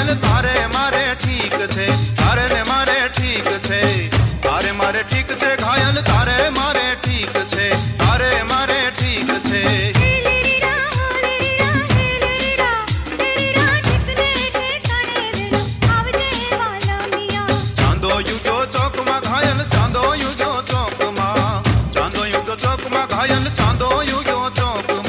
घायल तारे मारे ठीक छे, तारे ने मारे ठीक छे, तारे मारे ठीक छे घायल तारे मारे ठीक छे, तारे मारे ठीक छे। चांदो युगो चौक में घायल चांदो युगो चौक में, चांदो युगो चौक में घायल चांदो युगो चौक में।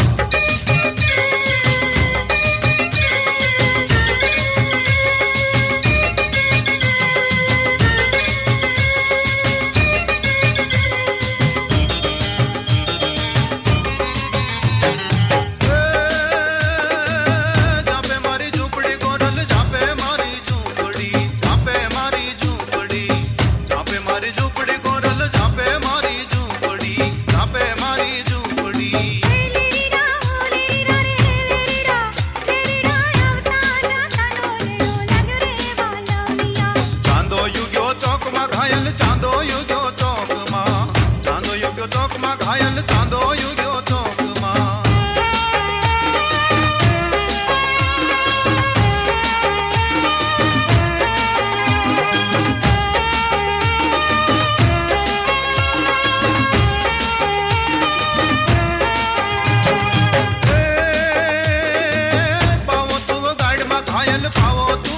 चांदो युगो चौक में, चांदो युगो चौक में घायल चांदो युगो चौक में। पावो तू गाड़ में घायल पावो